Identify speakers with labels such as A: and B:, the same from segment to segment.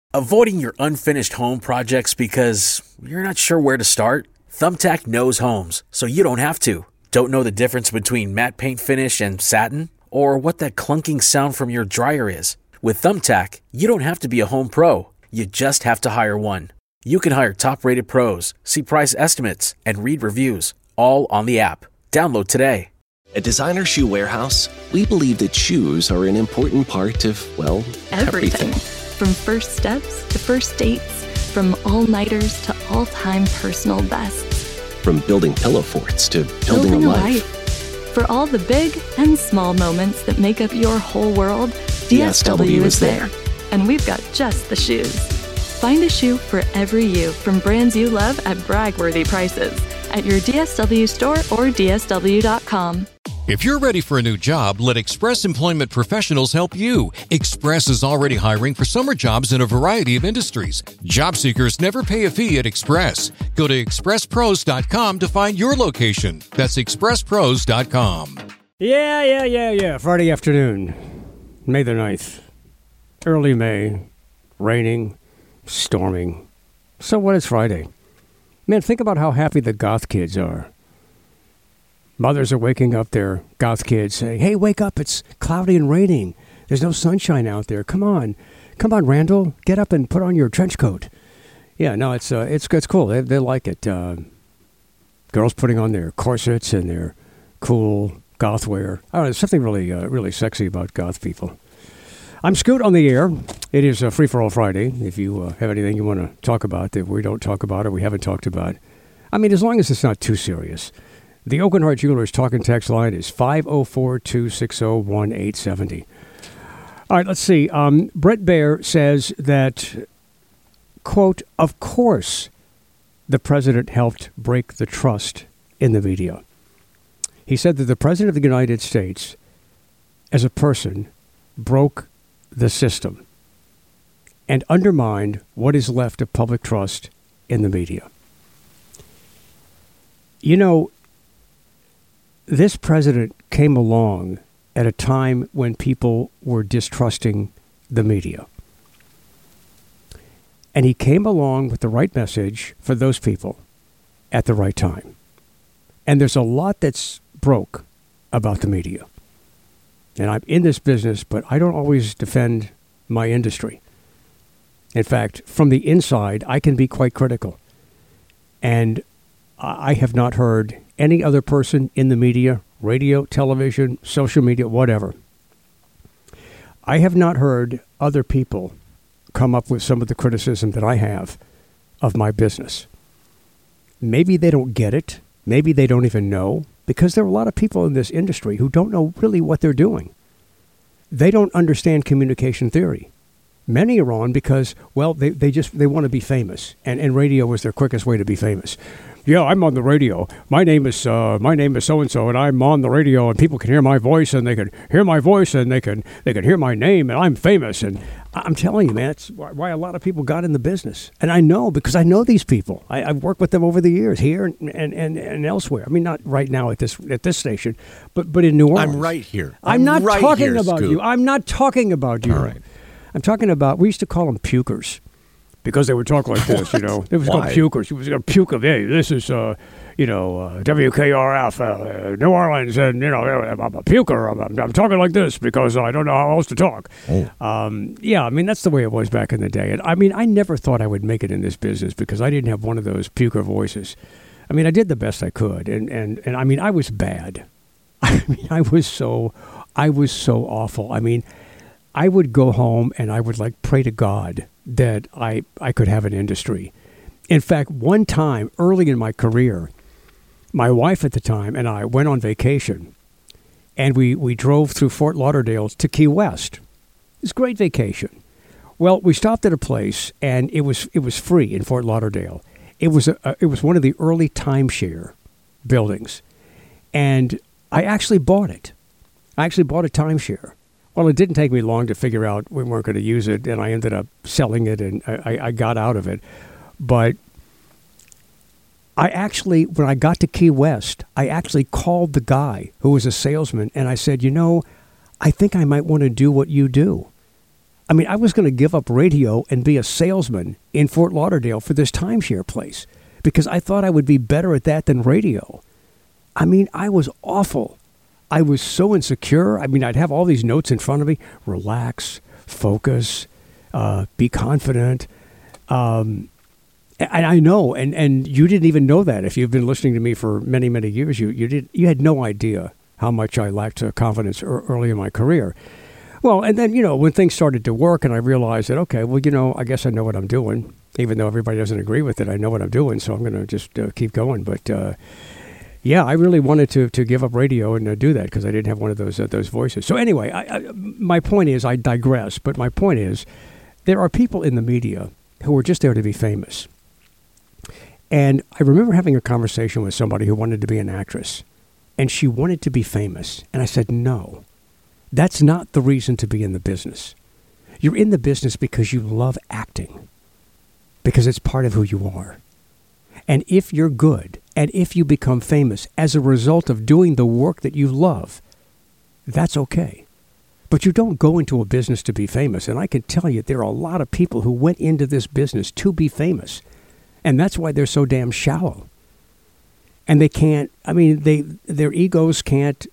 A: Avoiding your unfinished home projects because you're not sure where to start? Thumbtack knows homes, so you don't have to. Don't know the difference between matte paint finish and satin? Or what that clunking sound from your dryer is? With Thumbtack, you don't have to be a home pro. You just have to hire one. You can hire top-rated pros, see price estimates, and read reviews, all on the app. Download today.
B: At Designer Shoe Warehouse, we believe that shoes are an important part of, well, everything.
C: From first steps to first dates, from all-nighters to all-time personal bests.
B: From building pillow forts to building a life.
C: For all the big and small moments that make up your whole world, DSW is there. And we've got just the shoes. Find a shoe for every you from brands you love at brag-worthy prices at your DSW store or DSW.com.
D: If you're ready for a new job, let Express Employment Professionals help you. Express is already hiring for summer jobs in a variety of industries. Job seekers never pay a fee at Express. Go to expresspros.com to find your location. That's expresspros.com.
E: Yeah. Friday afternoon, May the 9th. Early May, raining, storming. So what is Friday? Man, think about how happy the goth kids are. Mothers are waking up their goth kids saying, hey, wake up, it's cloudy and raining. There's no sunshine out there. Come on, Randall, get up and put on your trench coat. Yeah, no, it's cool. They like it. Girls putting on their corsets and their cool goth wear. I don't know, there's something really sexy about goth people. I'm Scoot on the air. It is a Free-for-All Friday. If you have anything you want to talk about that we don't talk about or we haven't talked about, I mean, as long as it's not too serious. The Oakenheart Jewelers talk and text line is 504-260-1870. All right, let's see. Brett Baer says that, quote, of course the president helped break the trust in the media. He said that the president of the United States, as a person, broke the system and undermined what is left of public trust in the media. You know, this president came along at a time when people were distrusting the media. And he came along with the right message for those people at the right time. And there's a lot that's broke about the media. And I'm in this business, but I don't always defend my industry. In fact, from the inside, I can be quite critical. And I have not heard any other person in the media, radio, television, social media, whatever. I have not heard other people come up with some of the criticism that I have of my business. Maybe they don't get it. Maybe they don't even know, because there are a lot of people in this industry who don't know really what they're doing. They don't understand communication theory. Many are on because, well, they want to be famous, and radio is their quickest way to be famous. Yeah, I'm on the radio. My name is so-and-so, and I'm on the radio, and people can hear my voice, and they can hear my voice, and they can hear my name, and I'm famous. And I'm telling you, man, that's why a lot of people got in the business. And I know, because I know these people. I've worked with them over the years, here and elsewhere. I mean, not right now at this station, but in New Orleans.
F: I'm right here.
E: I'm not
F: right
E: talking
F: here,
E: about
F: Scoop.
E: you. I'm not talking about you.
F: All right.
E: I'm talking about, we used to call them pukers. Because they would talk like this, you know. It was called pukers. He was going to puke of, hey, this is, WKRF, New Orleans, and, I'm a puker. I'm talking like this because I don't know how else to talk. Oh. Yeah, I mean, that's the way it was back in the day. And, I mean, I never thought I would make it in this business because I didn't have one of those puker voices. I mean, I did the best I could. And I mean, I was bad. I mean, I was so awful. I mean, I would go home and I would, pray to God that I could have an industry. In fact, one time early in my career, my wife at the time and I went on vacation, and we drove through Fort Lauderdale to Key West. It was a great vacation. Well, we stopped at a place, and it was free in Fort Lauderdale. It was one of the early timeshare buildings, and I actually bought it. I actually bought a timeshare. Well, it didn't take me long to figure out we weren't going to use it, and I ended up selling it, and I got out of it. But I actually, when I got to Key West, I actually called the guy who was a salesman, and I said, I think I might want to do what you do. I mean, I was going to give up radio and be a salesman in Fort Lauderdale for this timeshare place because I thought I would be better at that than radio. I mean, I was awful. I was so insecure. I mean, I'd have all these notes in front of me. Relax, focus, be confident. And I know, and you didn't even know that. If you've been listening to me for many, many years, you had no idea how much I lacked confidence early in my career. Well, and then, when things started to work and I realized that, okay, well, I guess I know what I'm doing. Even though everybody doesn't agree with it, I know what I'm doing, so I'm going to just keep going. But, yeah, I really wanted to give up radio and do that because I didn't have one of those voices. So anyway, my point is, I digress, but my point is there are people in the media who are just there to be famous. And I remember having a conversation with somebody who wanted to be an actress, and she wanted to be famous. And I said, no, that's not the reason to be in the business. You're in the business because you love acting, because it's part of who you are. And if you're good, and if you become famous as a result of doing the work that you love, that's okay. But you don't go into a business to be famous. And I can tell you there are a lot of people who went into this business to be famous. And that's why they're so damn shallow. And they can't, their egos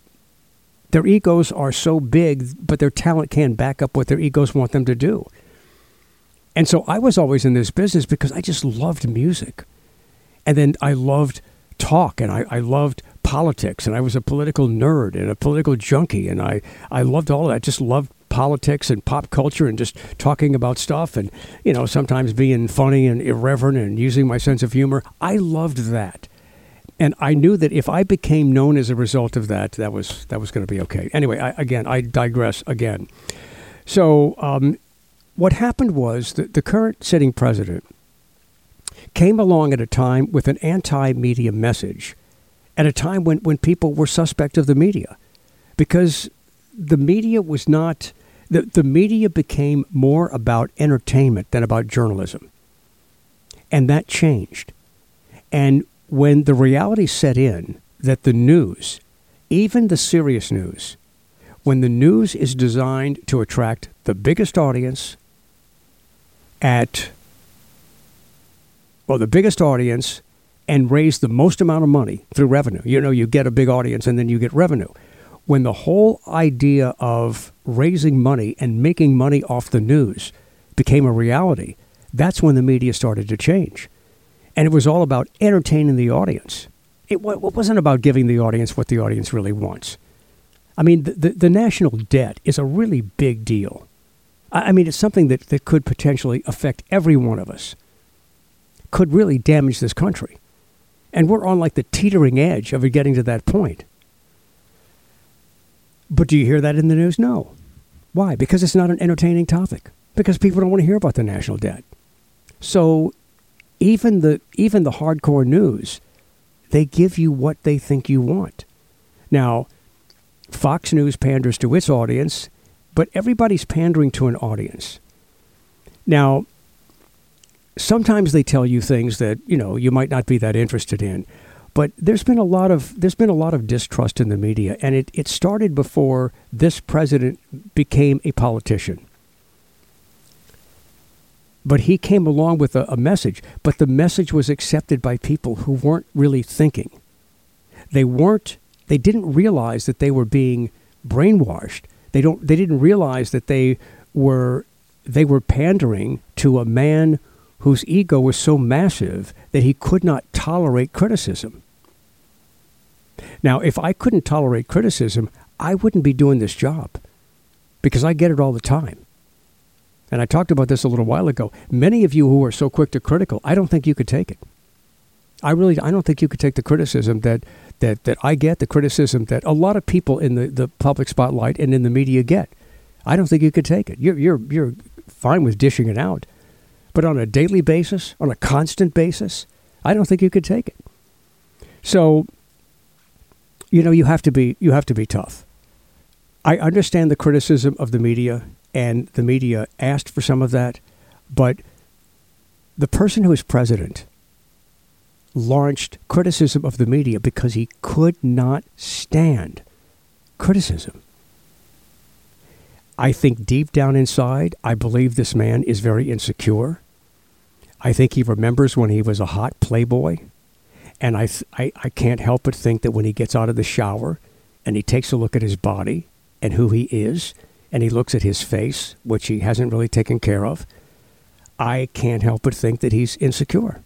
E: are so big, but their talent can't back up what their egos want them to do. And so I was always in this business because I just loved music. And then I loved talk, and I loved politics, and I was a political nerd and a political junkie, and I loved all of that. I just loved politics and pop culture and just talking about stuff and, sometimes being funny and irreverent and using my sense of humor. I loved that. And I knew that if I became known as a result of that, that was going to be okay. Anyway, I digress again. So what happened was that the current sitting president came along at a time with an anti-media message, at a time when people were suspect of the media, because the media was not, the media became more about entertainment than about journalism. And that changed. And when the reality set in that the news, even the serious news, when the news is designed to attract the biggest audience the biggest audience and raise the most amount of money through revenue. You get a big audience and then you get revenue. When the whole idea of raising money and making money off the news became a reality, that's when the media started to change. And it was all about entertaining the audience. It wasn't about giving the audience what the audience really wants. I mean, the national debt is a really big deal. I mean, it's something that could potentially affect every one of us, could really damage this country. And we're on like the teetering edge of it getting to that point. But do you hear that in the news? No. Why? Because it's not an entertaining topic. Because people don't want to hear about the national debt. So even the hardcore news, they give you what they think you want. Now, Fox News panders to its audience, but everybody's pandering to an audience. Now, sometimes they tell you things that, you might not be that interested in. But there's been a lot of distrust in the media, and it started before this president became a politician. But he came along with a message, but the message was accepted by people who weren't really thinking. They didn't realize that they were being brainwashed. They didn't realize that they were pandering to a man whose ego was so massive that he could not tolerate criticism. Now, if I couldn't tolerate criticism, I wouldn't be doing this job, because I get it all the time. And I talked about this a little while ago. Many of you who are so quick to critical, I don't think you could take it. I don't think you could take the criticism that I get, the criticism that a lot of people in the public spotlight and in the media get. I don't think you could take it. You're fine with dishing it out. But on a daily basis, on a constant basis, I don't think you could take it. So, you have to be tough. I understand the criticism of the media, and the media asked for some of that, but the person who is president launched criticism of the media because he could not stand criticism. I think deep down inside, I believe this man is very insecure. I think he remembers when he was a hot playboy. And I can't help but think that when he gets out of the shower and he takes a look at his body and who he is, and he looks at his face, which he hasn't really taken care of, I can't help but think that he's insecure.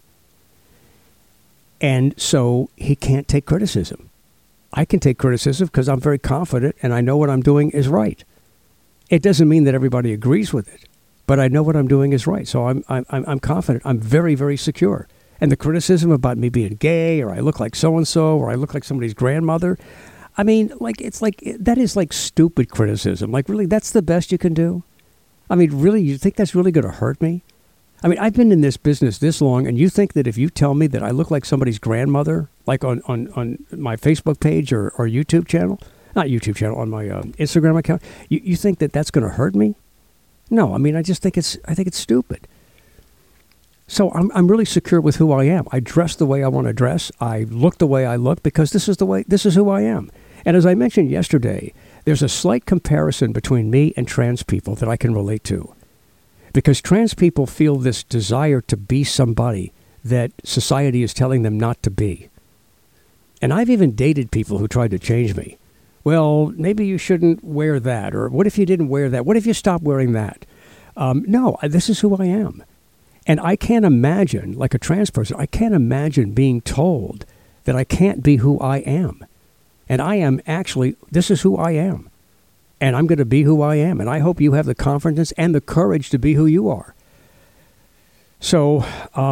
E: And so he can't take criticism. I can take criticism because I'm very confident and I know what I'm doing is right. It doesn't mean that everybody agrees with it, but I know what I'm doing is right. So I'm confident. I'm very, very secure. And the criticism about me being gay, or I look like so-and-so, or I look like somebody's grandmother, I mean, that is like stupid criticism. Like, really, that's the best you can do? I mean, really, you think that's really going to hurt me? I mean, I've been in this business this long, and you think that if you tell me that I look like somebody's grandmother, like on my Facebook page or YouTube channel, not YouTube channel, on my Instagram account, you think that that's going to hurt me? No, I mean, I think it's stupid. So I'm really secure with who I am. I dress the way I want to dress. I look the way I look because this is who I am. And as I mentioned yesterday, there's a slight comparison between me and trans people that I can relate to. Because trans people feel this desire to be somebody that society is telling them not to be. And I've even dated people who tried to change me. Well, maybe you shouldn't wear that. Or what if you didn't wear that? What if you stopped wearing that? No, this is who I am. And I can't imagine, like a trans person, I can't imagine being told that I can't be who I am. And I am actually, this is who I am. And I'm going to be who I am. And I hope you have the confidence and the courage to be who you are. So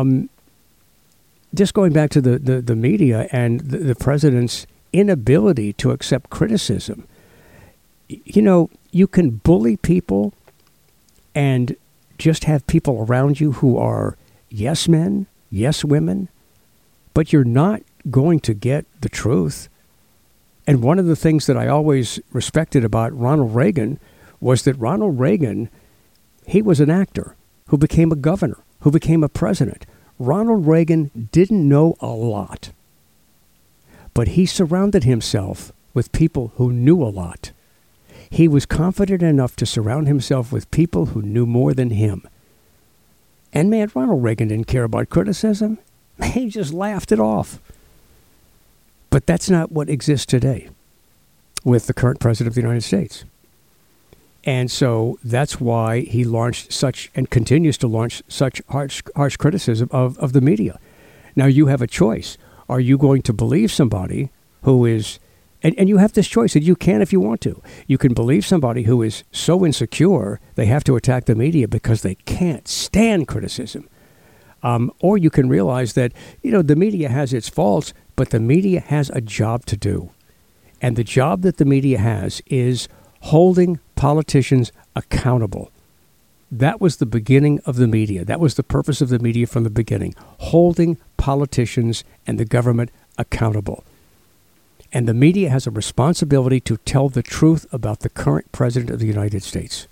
E: just going back to the media and the president's inability to accept criticism. You know, you can bully people and just have people around you who are yes men, yes women, but you're not going to get the truth. And one of the things that I always respected about Ronald Reagan was that Ronald Reagan, he was an actor who became a governor, who became a president. Ronald Reagan didn't know a lot, but he surrounded himself with people who knew a lot. He was confident enough to surround himself with people who knew more than him. And man, Ronald Reagan didn't care about criticism. He just laughed it off. But that's not what exists today with the current president of the United States. And so that's why he launched such, and continues to launch such harsh criticism of the media. Now you have a choice. Are you going to believe somebody who is, and you have this choice, and you can if you want to. You can believe somebody who is so insecure they have to attack the media because they can't stand criticism. Or you can realize that, you know, the media has its faults, but the media has a job to do. And the job that the media has is holding politicians accountable. That was the beginning of the media. That was the purpose of the media from the beginning, holding politicians and the government accountable. And the media has a responsibility to tell the truth about the current president of the United States.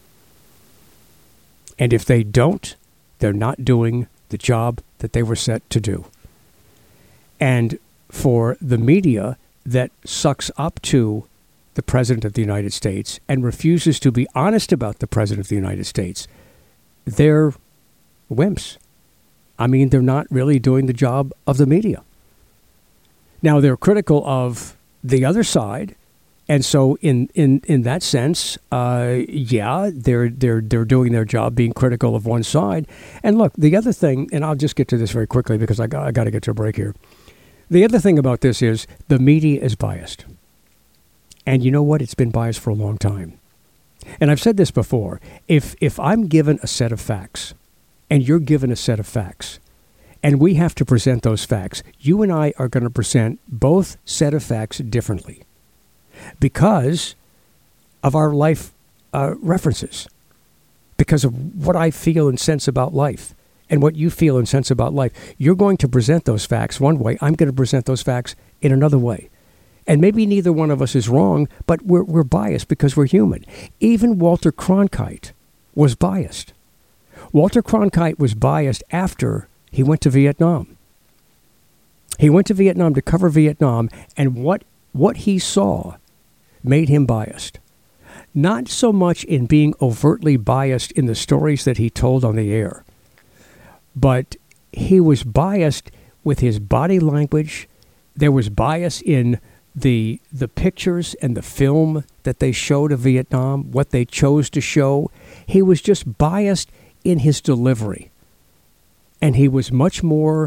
E: And if they don't, they're not doing the job that they were set to do. And for the media that sucks up to the president of the United States and refuses to be honest about the president of the United States, they're wimps. I mean, they're not really doing the job of the media. Now, they're critical of the other side. And so in that sense, they're doing their job being critical of one side. And look, the other thing, and I'll just get to this very quickly because I got to get to a break here. The other thing about this is the media is biased. And you know what? It's been biased for a long time. And I've said this before. If I'm given a set of facts and you're given a set of facts and we have to present those facts, you and I are going to present both set of facts differently because of our life references, because of what I feel and sense about life and what you feel and sense about life. You're going to present those facts one way. I'm going to present those facts in another way. And maybe neither one of us is wrong, but we're biased because we're human. Even Walter Cronkite was biased. Walter Cronkite was biased after he went to Vietnam. He went to Vietnam to cover Vietnam, and what he saw made him biased. not so much in being overtly biased in the stories that he told on the air, but he was biased with his body language. There was bias in the pictures and the film that they showed of Vietnam, what they chose to show. He was just biased in his delivery. And he was much more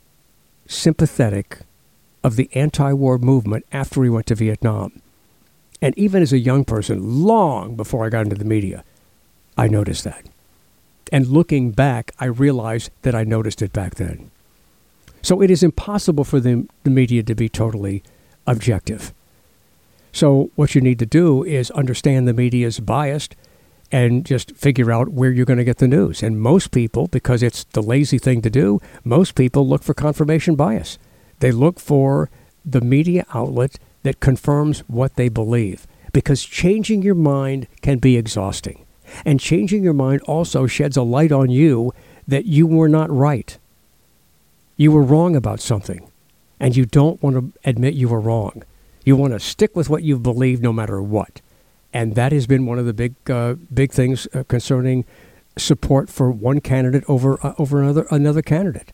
E: sympathetic of the anti-war movement after he went to Vietnam. And even as a young person, long before I got into the media, I noticed that. And looking back, I realized that I noticed it back then. So it is impossible for the media to be totally objective. So what you need to do is understand the media is biased and just figure out where you're going to get the news. And most people, because it's the lazy thing to do, most people look for confirmation bias. They look for the media outlet that confirms what they believe, because changing your mind can be exhausting. And changing your mind also sheds a light on you that you were not right. You were wrong about something, and you don't want to admit you were wrong. You want to stick with what you've believed no matter what. And that has been one of the big things concerning support for one candidate over another candidate.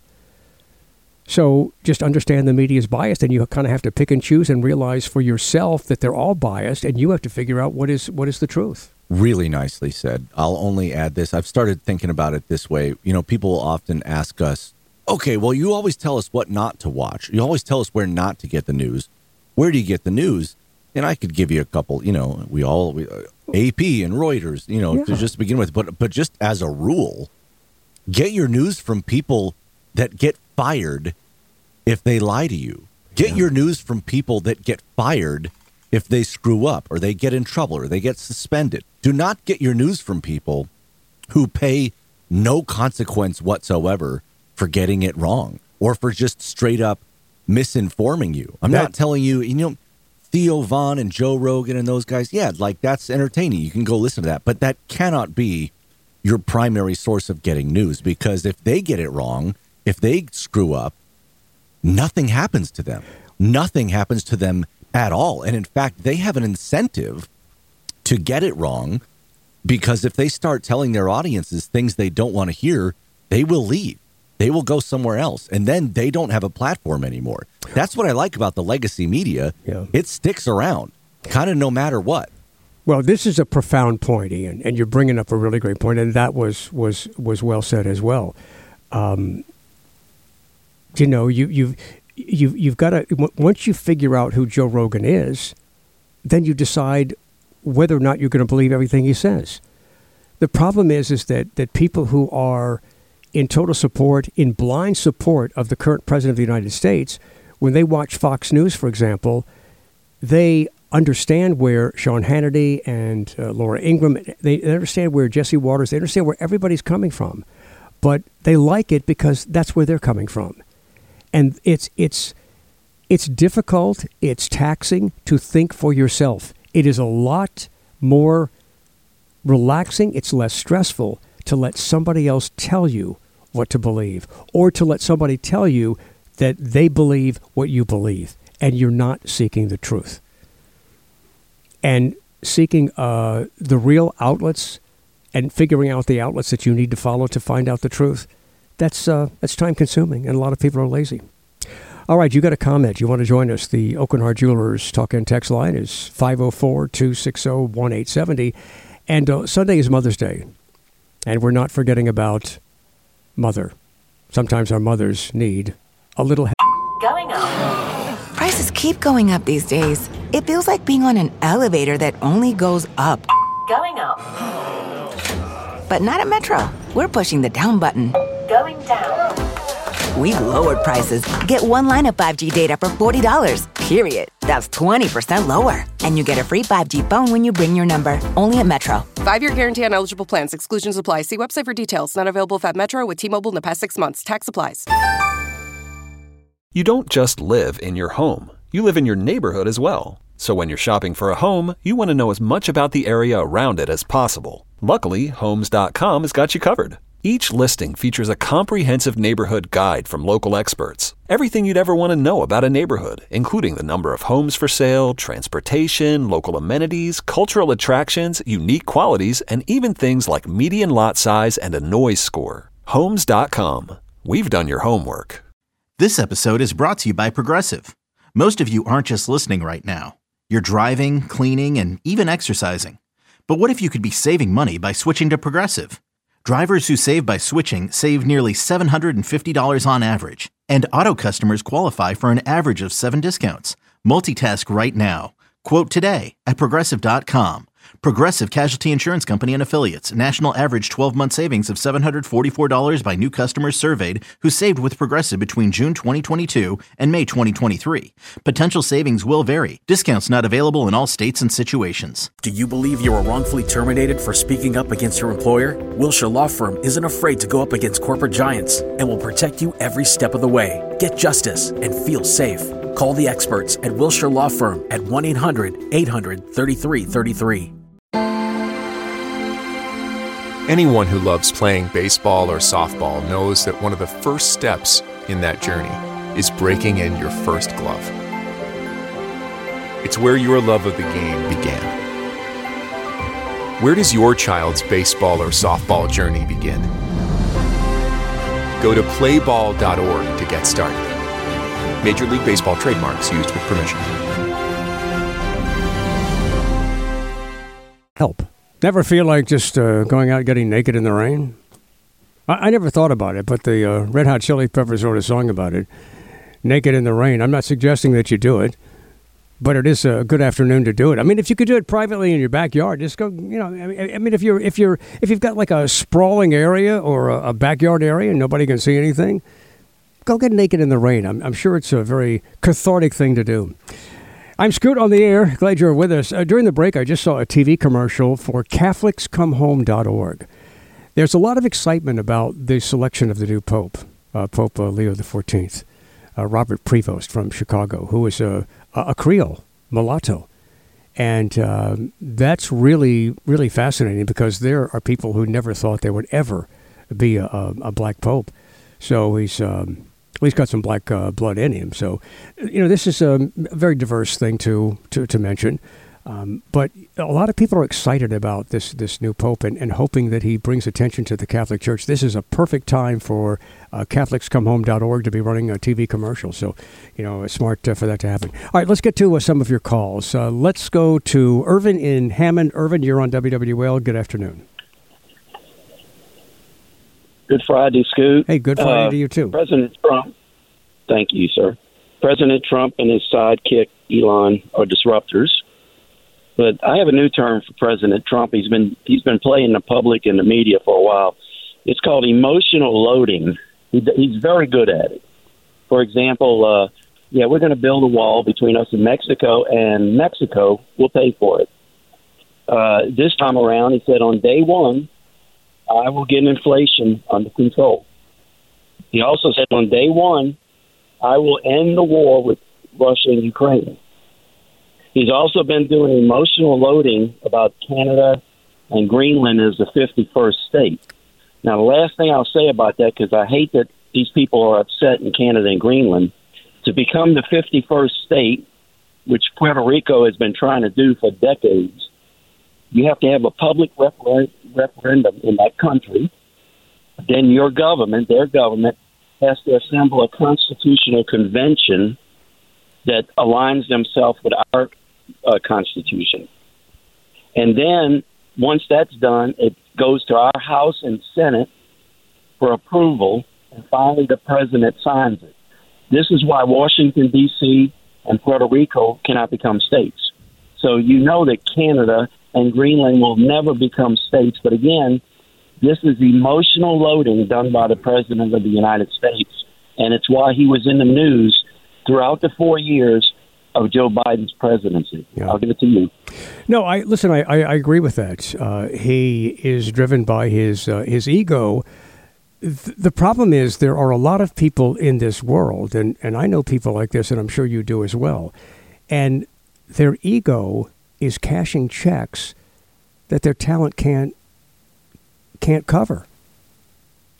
E: So just understand the media is biased, and you kind of have to pick and choose and realize for yourself that they're all biased, and you have to figure out what is the truth.
F: Really nicely said. I'll only add this. I've started thinking about it this way. You know, people often ask us, okay, well, you always tell us what not to watch. You always tell us where not to get the news. Where do you get the news? And I could give you a couple, you know, AP and Reuters, you know, to just begin with. But just as a rule, get your news from people that get fired if they lie to you. Get your news from people that get fired if they screw up or they get in trouble or they get suspended. Do not get your news from people who pay no consequence whatsoever for getting it wrong or for just straight up misinforming you. I'm not telling you, you know, Theo Von and Joe Rogan and those guys, yeah, like that's entertaining. You can go listen to that. But that cannot be your primary source of getting news, because if they get it wrong, if they screw up, nothing happens to them. Nothing happens to them at all. And in fact, they have an incentive to get it wrong, because if they start telling their audiences things they don't want to hear, they will leave. They will go somewhere else, and then they don't have a platform anymore. That's what I like about the legacy media. Yeah. It sticks around, kind of no matter what.
E: Well, this is a profound point, Ian, and you're bringing up a really great point, and that was well said as well. You know, you've got to, once you figure out who Joe Rogan is, then you decide whether or not you're going to believe everything he says. The problem is that people who are in total support, in blind support of the current president of the United States, when they watch Fox News, for example, they understand where Sean Hannity and Laura Ingraham, they understand where Jesse Waters, they understand where everybody's coming from. But they like it because that's where they're coming from. And it's difficult, it's taxing to think for yourself. It is a lot more relaxing, it's less stressful to let somebody else tell you what to believe, or to let somebody tell you that they believe what you believe, and you're not seeking the truth. And seeking the real outlets and figuring out the outlets that you need to follow to find out the truth, that's time-consuming, and a lot of people are lazy. All right, you got a comment. You want to join us. The Aucoin Hart Jewelers talk and text line is 504-260-1870. And Sunday is Mother's Day, and we're not forgetting about Mother. Sometimes our mothers need a little help.
G: Going up. Prices keep going up these days. It feels like being on an elevator that only goes up. Going up. But not at Metro. We're pushing the down button. Going down. We've lowered prices. Get one line of 5G data for $40, period. That's 20% lower. And you get a free 5G phone when you bring your number. Only at Metro.
H: 5-year guarantee on eligible plans. Exclusions apply. See website for details. Not available at Metro with T-Mobile in the past 6 months. Tax applies.
I: You don't just live in your home. You live in your neighborhood as well. So when you're shopping for a home, you want to know as much about the area around it as possible. Luckily, Homes.com has got you covered. Each listing features a comprehensive neighborhood guide from local experts. Everything you'd ever want to know about a neighborhood, including the number of homes for sale, transportation, local amenities, cultural attractions, unique qualities, and even things like median lot size and a noise score. Homes.com. We've done your homework.
J: This episode is brought to you by Progressive. Most of you aren't just listening right now. You're driving, cleaning, and even exercising. But what if you could be saving money by switching to Progressive? Drivers who save by switching save nearly $750 on average, and auto customers qualify for an average of 7 discounts. Multitask right now. Quote today at Progressive.com. Progressive Casualty Insurance Company and Affiliates. National average 12-month savings of $744 by new customers surveyed who saved with Progressive between June 2022 and May 2023. Potential savings will vary. Discounts not available in all states and situations.
A: Do you believe you were wrongfully terminated for speaking up against your employer? Wilshire Law Firm isn't afraid to go up against corporate giants and will protect you every step of the way. Get justice and feel safe. Call the experts at Wilshire Law Firm at 1-800-800-3333.
K: Anyone who loves playing baseball or softball knows that one of the first steps in that journey is breaking in your first glove. It's where your love of the game began. Where does your child's baseball or softball journey begin? Go to playball.org to get started. Major League Baseball trademarks used with permission.
E: Help. Never feel like just going out getting naked in the rain? I never thought about it, but the Red Hot Chili Peppers wrote a song about it. Naked in the rain. I'm not suggesting that you do it, but it is a good afternoon to do it. I mean, if you could do it privately in your backyard, just go. You know, I mean, if you've got like a sprawling area or a backyard area and nobody can see anything, go get naked in the rain. I'm sure it's a very cathartic thing to do. I'm Scoot on the air. Glad you're with us. During the break, I just saw a TV commercial for CatholicsComeHome.org. There's a lot of excitement about the selection of the new Pope, Pope Leo XIV, Robert Prevost from Chicago, who is a Creole, mulatto. And that's really, really fascinating because there are people who never thought there would ever be a black Pope. So he's got some black blood in him. So, you know, this is a very diverse thing to mention. But a lot of people are excited about this new Pope and hoping that he brings attention to the Catholic Church. This is a perfect time for CatholicsComeHome.org to be running a TV commercial. So, you know, it's smart for that to happen. All right, let's get to some of your calls. Let's go to Irvin in Hammond. Irvin, you're on WWL. Good afternoon.
L: Good Friday, Scoot.
E: Hey, good Friday to you, too.
L: President Trump, thank you, sir. President Trump and his sidekick, Elon, are disruptors. But I have a new term for President Trump. He's been playing the public and the media for a while. It's called emotional loading. He's very good at it. For example, we're going to build a wall between us and Mexico will pay for it. This time around, he said on day one, I will get inflation under control. He also said on day one, I will end the war with Russia and Ukraine. He's also been doing emotional loading about Canada and Greenland as the 51st state. Now, the last thing I'll say about that, because I hate that these people are upset in Canada and Greenland, to become the 51st state, which Puerto Rico has been trying to do for decades, you have to have a public referendum in that country. Then your government, their government, has to assemble a constitutional convention that aligns themselves with our Constitution. And then once that's done, it goes to our House and Senate for approval, and finally the president signs it. This is why Washington, D.C. and Puerto Rico cannot become states. So you know that Canada and Greenland will never become states. But again, this is emotional loading done by the President of the United States, and it's why he was in the news throughout the 4 years of Joe Biden's presidency. Yeah. I'll give it to you.
E: No, I agree with that. He is driven by his ego. The problem is there are a lot of people in this world, and I know people like this, and I'm sure you do as well, and their ego is cashing checks that their talent can't cover.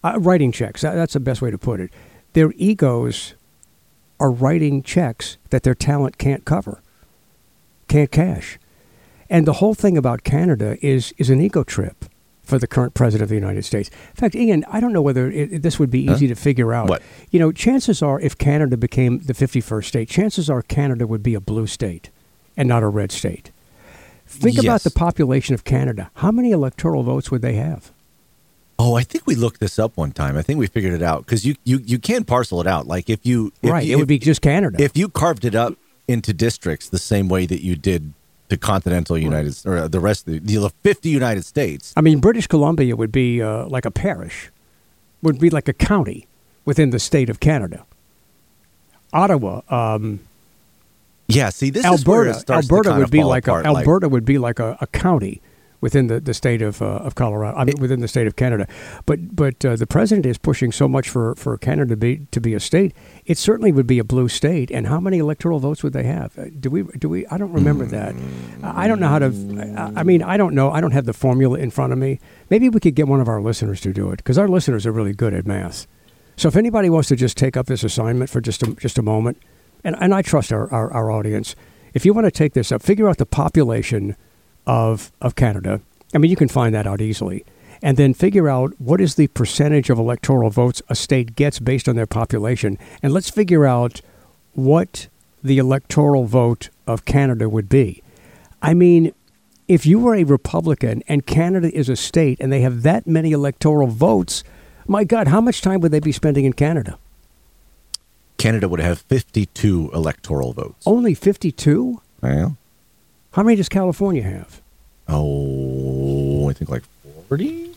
E: Writing checks. That's the best way to put it. Their egos are writing checks that their talent can't cover, can't cash. And the whole thing about Canada is an ego trip for the current president of the United States. In fact, Ian, I don't know whether this would be easy to figure out.
F: What?
E: You know, chances are if Canada became the 51st state, chances are Canada would be a blue state and not a red state. Think about the population of Canada. How many electoral votes would they have?
F: Oh, I think we looked this up one time. I think we figured it out because you can parcel it out. Like if you
E: it would be just Canada.
F: If you carved it up into districts the same way that you did the continental United or the rest of the 50 United States.
E: I mean, British Columbia would be like a parish, would be like a county within the state of Canada. Ottawa.
F: Yeah, see, this
E: Alberta,
F: is where it starts
E: Alberta
F: to
E: would be like
F: apart,
E: Alberta would be like a county within the state of Colorado. I mean, within the state of Canada. But the president is pushing so much for Canada to be a state. It certainly would be a blue state. And how many electoral votes would they have? Do we? I don't remember that. I don't know how to. I mean, I don't know. I don't have the formula in front of me. Maybe we could get one of our listeners to do it because our listeners are really good at math. So if anybody wants to just take up this assignment for just a moment. And I trust our audience. If you want to take this up, figure out the population of Canada. I mean, you can find that out easily. And then figure out what is the percentage of electoral votes a state gets based on their population. And let's figure out what the electoral vote of Canada would be. I mean, if you were a Republican and Canada is a state and they have that many electoral votes, my God, how much time would they be spending in Canada?
F: Canada would have 52 electoral votes.
E: Only 52?
F: Yeah.
E: How many does California have?
F: Oh, I think like 40? You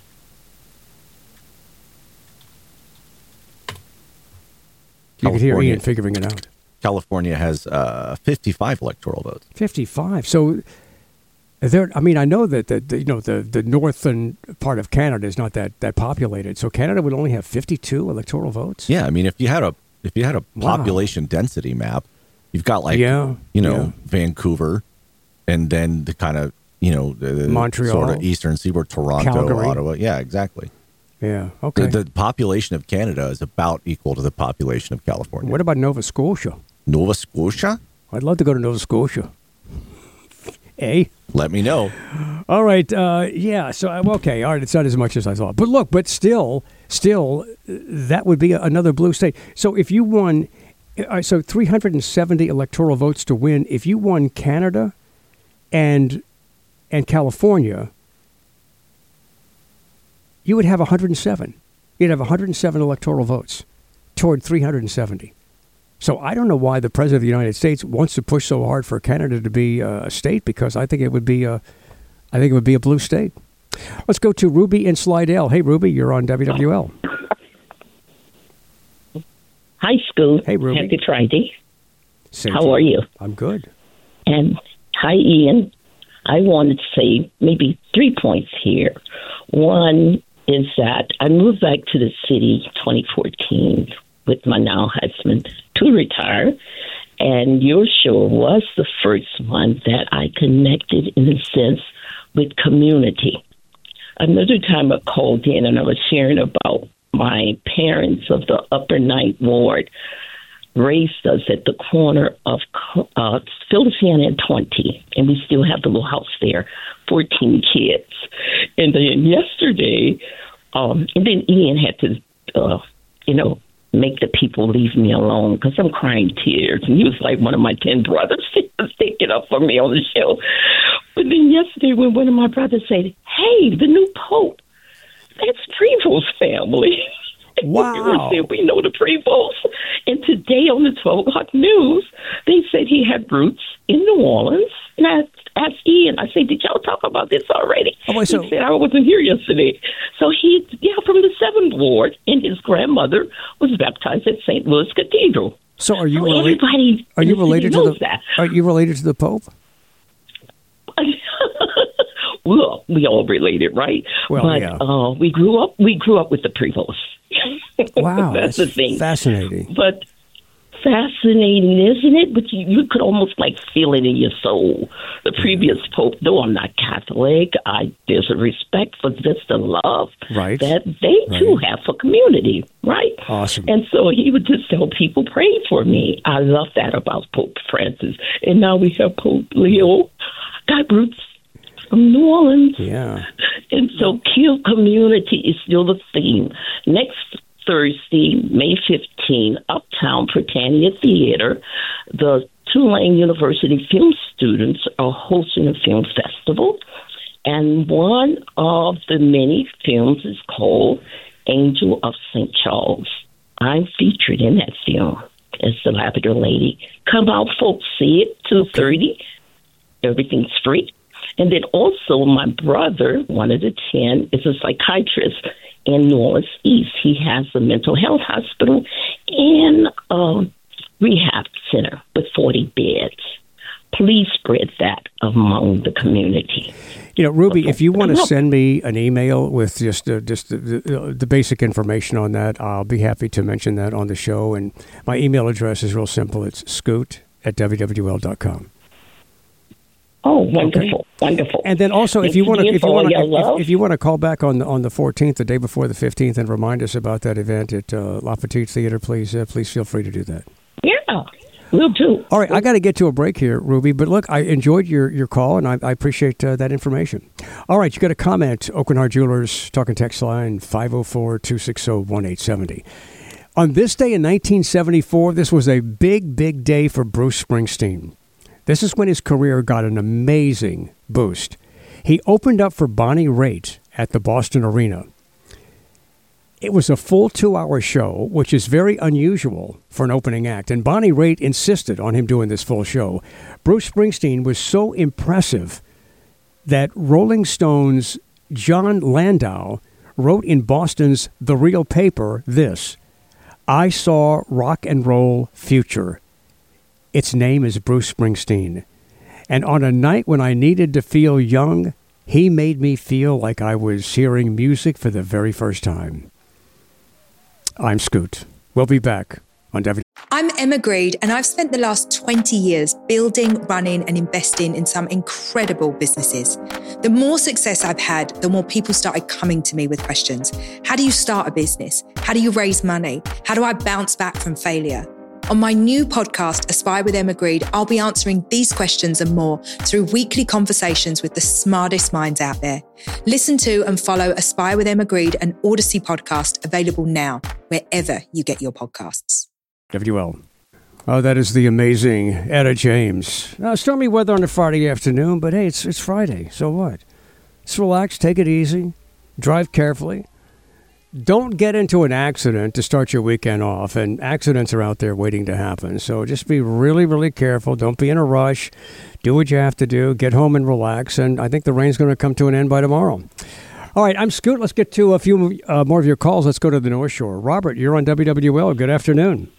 E: can hear Ian figuring it out.
F: California has 55 electoral votes.
E: 55. So there. I mean, I know that the northern part of Canada is not that populated. So Canada would only have 52 electoral votes.
F: Yeah, I mean, if you had a population density map, you've got Vancouver, and then the kind of the
E: Montreal,
F: sort of eastern seaboard, Toronto,
E: Calgary.
F: Ottawa. Yeah, exactly.
E: Yeah. Okay.
F: The population of Canada is about equal to the population of California.
E: What about Nova Scotia?
F: Nova Scotia?
E: I'd love to go to Nova Scotia.
F: Let me know.
E: All right. Yeah. So, okay. All right. It's not as much as I thought. But still, that would be another blue state. So if you won, 370 electoral votes to win. If you won Canada and California, you would have 107. You'd have 107 electoral votes toward 370. So I don't know why the president of the United States wants to push so hard for Canada to be a state, because I think it would be a blue state. Let's go to Ruby in Slidell. Hey, Ruby, you're on WWL.
M: Hi, Scoop.
E: Hey, Ruby.
M: Happy Friday.
E: How
M: are you?
E: I'm good.
M: And hi, Ian. I wanted to say maybe 3 points here. One is that I moved back to the city 2014 with my now husband to retire, and your show was the first one that I connected in a sense with community. Another time I called in and I was sharing about my parents of the Upper Ninth Ward raised us at the corner of Philadelphia and 20, and we still have the little house there, 14 kids. And then yesterday, and then Ian had to, make the people leave me alone because I'm crying tears. And he was like one of my 10 brothers. He was taking up for me on the show. But then yesterday when one of my brothers said, hey, the new Pope, that's Prevost's family.
E: Wow.
M: We know the Prevost. And today on the 12 o'clock news, they said he had roots in New Orleans. And I asked Ian, I said, did y'all talk about this already? He said, I wasn't here yesterday. So he's from the 7th Ward, and his grandmother was baptized at St. Louis Cathedral.
E: So are you
M: related
E: to the Pope?
M: Well, we all related, right?
E: Well,
M: but
E: yeah.
M: We grew up with the Prevost.
E: Wow,
M: that's the thing.
E: Fascinating.
M: But fascinating, isn't it? But you could almost like feel it in your soul. The previous pope, though I'm not Catholic, there's a respect for just the love that they too have for community, right?
E: Awesome.
M: And so he would just tell people, pray for me. I love that about Pope Francis. And now we have Pope Leo, got roots from New Orleans.
E: Yeah.
M: And so kill community is still the theme. Next Thursday, May 15, Uptown Britannia Theater, the Tulane University film students are hosting a film festival, and one of the many films is called Angel of St. Charles. I'm featured in that film as the Lavender Lady. Come out, folks, see it, 2:30. Everything's free. And then also my brother, one of the 10, is a psychiatrist in New Orleans East. He has a mental health hospital and a rehab center with 40 beds. Please spread that among the community.
E: You know, Ruby, if you want to send me an email with just the basic information on that, I'll be happy to mention that on the show. And my email address is real simple. It's scoot@wwl.com.
M: Oh, wonderful, wonderful.
E: And then also, if you want to call back on the 14th, the day before the 15th, and remind us about that event at La Petite Theater, please feel free to do that.
M: Yeah, will do.
E: All right, I got to get to a break here, Ruby. But look, I enjoyed your call, and I appreciate that information. All right, you got a comment? Oakland Heart Jewelers talking text line 504-260-1870. On this day in 1974, this was a big, big day for Bruce Springsteen. This is when his career got an amazing boost. He opened up for Bonnie Raitt at the Boston Arena. It was a full 2-hour show, which is very unusual for an opening act, and Bonnie Raitt insisted on him doing this full show. Bruce Springsteen was so impressive that Rolling Stone's John Landau wrote in Boston's The Real Paper this: "I saw rock and roll future. Its name is Bruce Springsteen. And on a night when I needed to feel young, he made me feel like I was hearing music for the very first time." I'm Scoot. We'll be back on WW.
N: I'm Emma Greed, and I've spent the last 20 years building, running, and investing in some incredible businesses. The more success I've had, the more people started coming to me with questions. How do you start a business? How do you raise money? How do I bounce back from failure? On my new podcast, Aspire with Emma Greed, I'll be answering these questions and more through weekly conversations with the smartest minds out there. Listen to and follow Aspire with Emma Greed, an Odyssey podcast, available now, wherever you get your podcasts.
E: WL. Oh, that is the amazing Etta James. Stormy weather on a Friday afternoon, but hey, it's Friday, so what? Just relax, take it easy, drive carefully. Don't get into an accident to start your weekend off, and accidents are out there waiting to happen. So just be really, really careful. Don't be in a rush. Do what you have to do. Get home and relax, and I think the rain's going to come to an end by tomorrow. All right, I'm Scoot. Let's get to a few more of your calls. Let's go to the North Shore. Robert, you're on WWL. Good afternoon.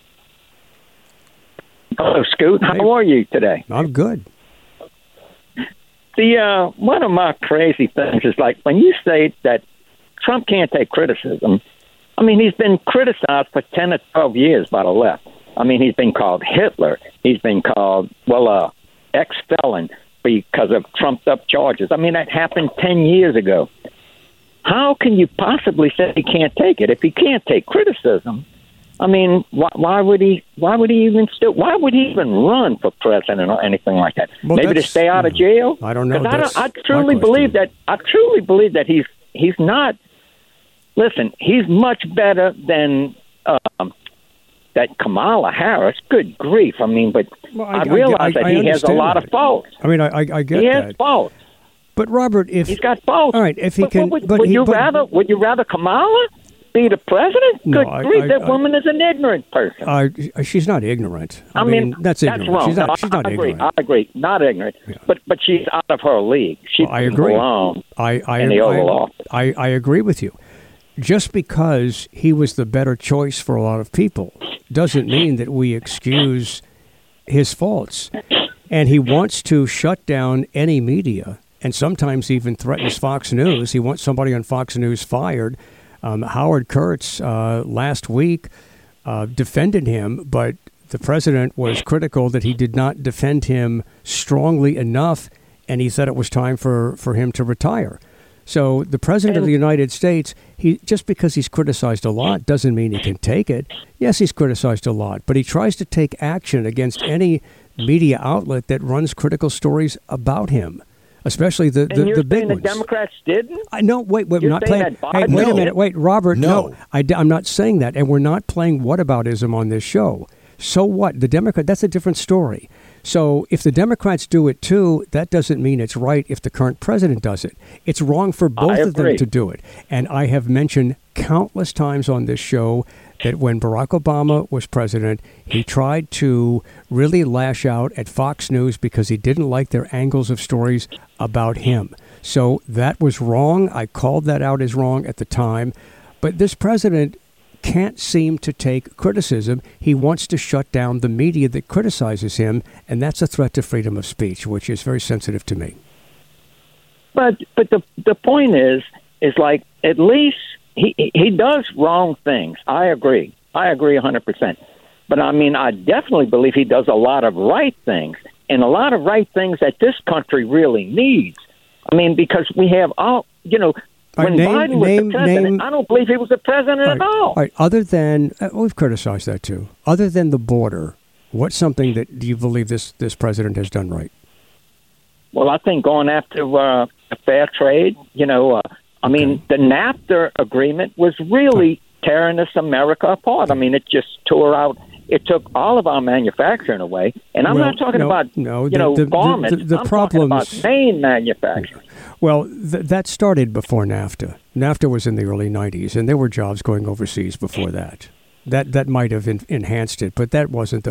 O: Hello, Scoot. How are you today?
E: I'm good.
O: One of my crazy things is like when you say that Trump can't take criticism. I mean, he's been criticized for 10 or 12 years by the left. I mean, he's been called Hitler. He's been called, ex-felon because of trumped-up charges. I mean, that happened 10 year ago. How can you possibly say he can't take it? If he can't take criticism, I mean, why would he even run for president or anything like that?
E: Well,
O: maybe to stay out of jail?
E: I don't know.
O: I truly believe that he's not. Listen, he's much better than that Kamala Harris. Good grief! I mean, but I realize that he has a lot of faults.
E: I mean, I get that.
O: He has faults.
E: But Robert, if
O: he's got faults,
E: all right, if he can,
O: would you rather Kamala be the president?
E: No,
O: Good grief! That woman is an ignorant person.
E: She's not ignorant.
O: I mean,
E: that's ignorant.
O: Wrong.
E: She's not ignorant.
O: I agree. Not ignorant. Yeah. But she's out of her league. She
E: I agree.
O: belong in the Oval Office.
E: I agree with you. Just because he was the better choice for a lot of people doesn't mean that we excuse his faults. And he wants to shut down any media and sometimes even threatens Fox News. He wants somebody on Fox News fired. Howard Kurtz last week defended him, but the president was critical that he did not defend him strongly enough, and he said it was time for him to retire. So the president of the United States, just because he's criticized a lot doesn't mean he can take it. Yes, he's criticized a lot, but he tries to take action against any media outlet that runs critical stories about him, especially the big ones.
O: The Democrats didn't?
E: No, wait, we're not playing. Hey, wait a minute, wait, Robert. No, I'm not saying that, and we're not playing whataboutism on this show. So what? That's a different story. So if the Democrats do it too, that doesn't mean it's right if the current president does it. It's wrong for both of them to do it. And I have mentioned countless times on this show that when Barack Obama was president, he tried to really lash out at Fox News because he didn't like their angles of stories about him. So that was wrong. I called that out as wrong at the time. But this president can't seem to take criticism. He wants to shut down the media that criticizes him, and that's a threat to freedom of speech, which is very sensitive to me.
O: But the point is like, at least he does wrong things. I agree 100%. But I mean, I definitely believe he does a lot of right things, and a lot of right things that this country really needs. I mean, because we have when Biden was the president, I don't believe he was the president at all.
E: All right. Other than, we've criticized that too. Other than the border, what's something that do you believe this president has done right?
O: Well, I think going after fair trade, I mean, the NAFTA agreement was really tearing this America apart. I mean, it just it took all of our manufacturing away. And I'm not talking about, garments.
E: The
O: I'm
E: problems,
O: talking about main manufacturing.
E: Well, that started before NAFTA. NAFTA was in the early 90s, and there were jobs going overseas before that. That might have enhanced it, but that wasn't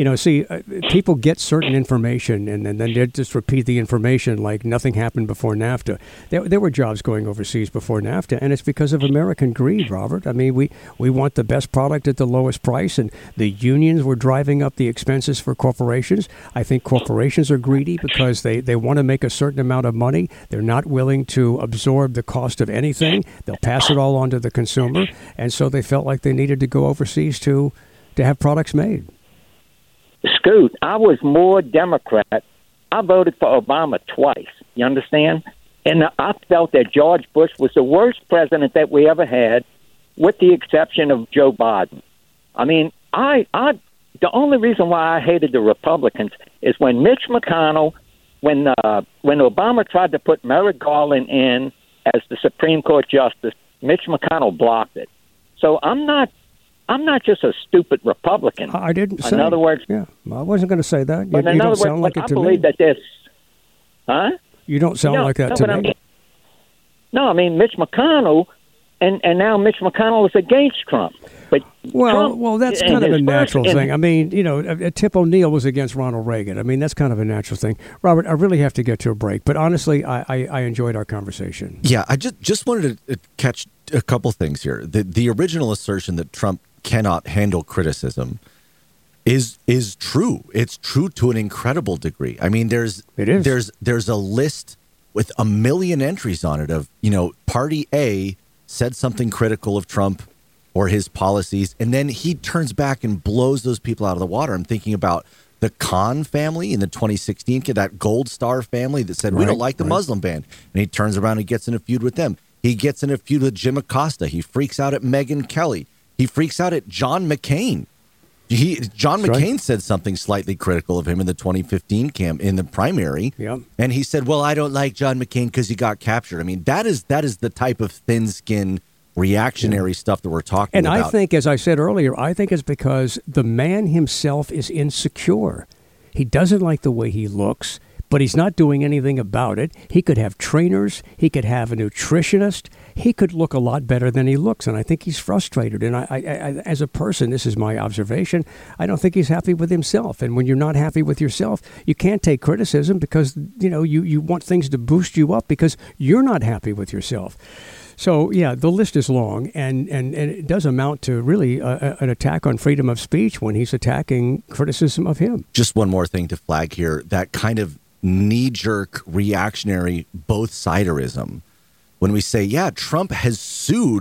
E: people get certain information and then they just repeat the information like nothing happened before NAFTA. There were jobs going overseas before NAFTA, and it's because of American greed, Robert. I mean, we want the best product at the lowest price, and the unions were driving up the expenses for corporations. I think corporations are greedy because they want to make a certain amount of money. They're not willing to absorb the cost of anything. They'll pass it all on to the consumer, and so they felt like they needed to go overseas to have products made.
O: Scoot, I was more Democrat. I voted for Obama twice. You understand? And I felt that George Bush was the worst president that we ever had, with the exception of Joe Biden. I mean, the only reason why I hated the Republicans is when Mitch McConnell, when Obama tried to put Merrick Garland in as the Supreme Court justice, Mitch McConnell blocked it. So I'm not just a stupid Republican.
E: I didn't say.
O: In other words,
E: I wasn't going to say that. You
O: don't sound like it to me. I believe that this,
E: You don't sound like that to me.
O: I mean Mitch McConnell, and now Mitch McConnell is against Trump. But
E: well, that's kind of a natural thing. I mean, Tip O'Neill was against Ronald Reagan. I mean, that's kind of a natural thing. Robert, I really have to get to a break, but honestly, I enjoyed our conversation.
F: Yeah, I just wanted to catch a couple things here. The original assertion that Trump cannot handle criticism is true. It's true to an incredible degree. I mean, there's a list with 1 million entries on it of, Party A said something critical of Trump or his policies, and then he turns back and blows those people out of the water. I'm thinking about the Khan family in the 2016, that Gold Star family that said, we don't like the Muslim ban. And he turns around and gets in a feud with them. He gets in a feud with Jim Acosta. He freaks out at Megyn Kelly. He freaks out at John McCain. John McCain said something slightly critical of him in the 2015 in the primary.
E: Yeah.
F: And he said, well, I don't like John McCain because he got captured. I mean, that is the type of thin-skinned reactionary stuff that we're talking about.
E: And I think, as I said earlier, it's because the man himself is insecure. He doesn't like the way he looks, but he's not doing anything about it. He could have trainers. He could have a nutritionist. He could look a lot better than he looks, and I think he's frustrated. And I as a person, this is my observation, I don't think he's happy with himself. And when you're not happy with yourself, you can't take criticism because, you want things to boost you up because you're not happy with yourself. So, yeah, the list is long, and it does amount to really an attack on freedom of speech when he's attacking criticism of him.
F: Just one more thing to flag here, that kind of knee-jerk reactionary both-siderism. When we say, Trump has sued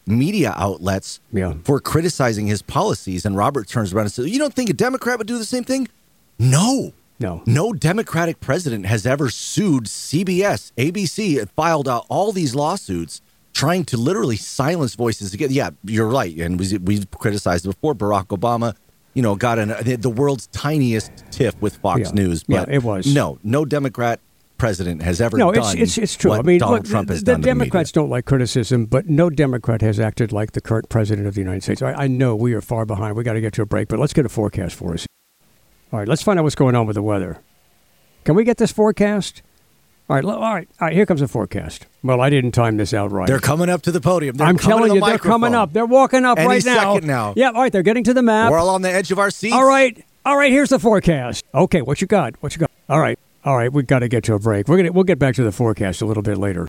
F: media outlets for criticizing his policies. And Robert turns around and says, you don't think a Democrat would do the same thing? No. No Democratic president has ever sued CBS, ABC, filed out all these lawsuits trying to literally silence voices again. Yeah, you're right. And we've criticized it before. Barack Obama, got the world's tiniest tiff with Fox News. But
E: it was.
F: No Democrat president has ever done
E: it's true.
F: what
E: I mean,
F: Donald
E: look,
F: Trump has
E: the
F: done to
E: Democrats
F: the media.
E: don't like criticism, but no Democrat has acted like the current president of the United States. I know we are far behind. We got to get to a break, but let's get a forecast for us. All right, let's find out what's going on with the weather. Can we get this forecast? All right, here comes the forecast. Well, I didn't time this out right.
F: They're coming up to the podium.
E: I'm telling you, they're coming up. They're walking up right now.
F: Any second now.
E: Yeah, all right, they're getting to the map.
F: We're all on the edge of our seats.
E: All right, here's the forecast. Okay, what you got? All right, we got to get to a break. We'll get back to the forecast a little bit later.